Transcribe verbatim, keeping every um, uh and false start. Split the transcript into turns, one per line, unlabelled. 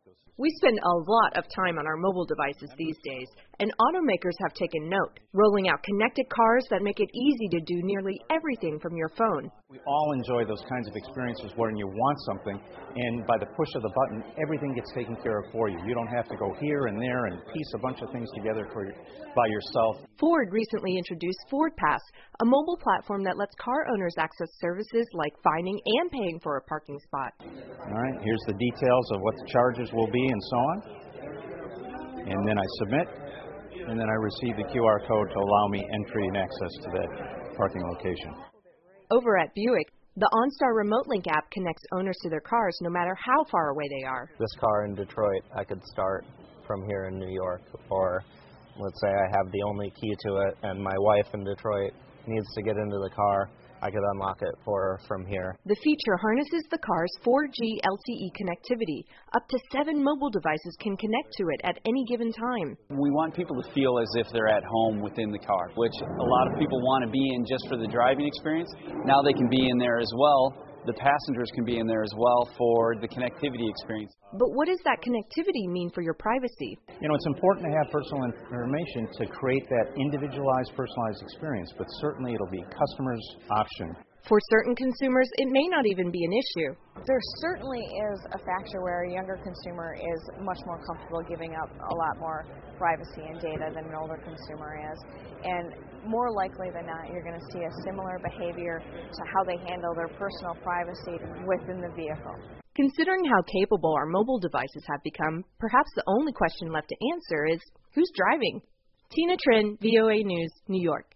We spend a lot of time on our mobile devices these days, and automakers have taken note, rolling out connected cars that make it easy to do nearly everything from your phone.
We all enjoy those kinds of experiences when you want something, and by the push of the button, everything gets taken care of for you. You don't have to go here and there and piece a bunch of things together for your, by yourself.
Ford recently introduced Ford Pass, a mobile platform that lets car owners access services like finding and paying for a parking spot.
All right, here's the details of what the charges will be and so on. And then I submit, and then I receive the Q R code to allow me entry and access to that parking location.
Over at Buick, the OnStar Remote Link app connects owners to their cars no matter how far away they are.
This car in Detroit, I could start from here in New York, or let's say I have the only key to it and my wife in Detroit needs to get into the car. I could unlock it for her from here.
The feature harnesses the car's four G L T E connectivity. Up to seven mobile devices can connect to it at any given time.
We want people to feel as if they're at home within the car, which a lot of people want to be in just for the driving experience. Now they can be in there as well. The passengers can be in there as well for the connectivity experience.
But what does that connectivity mean for your privacy?
You know, it's important to have personal information to create that individualized, personalized experience, but certainly it'll be customer's option.
For certain consumers, it may not even be an issue.
There certainly is a factor where a younger consumer is much more comfortable giving up a lot more privacy and data than an older consumer is. And more likely than not, you're going to see a similar behavior to how they handle their personal privacy within the vehicle.
Considering how capable our mobile devices have become, perhaps the only question left to answer is, who's driving? Tina Trin, V O A News, New York.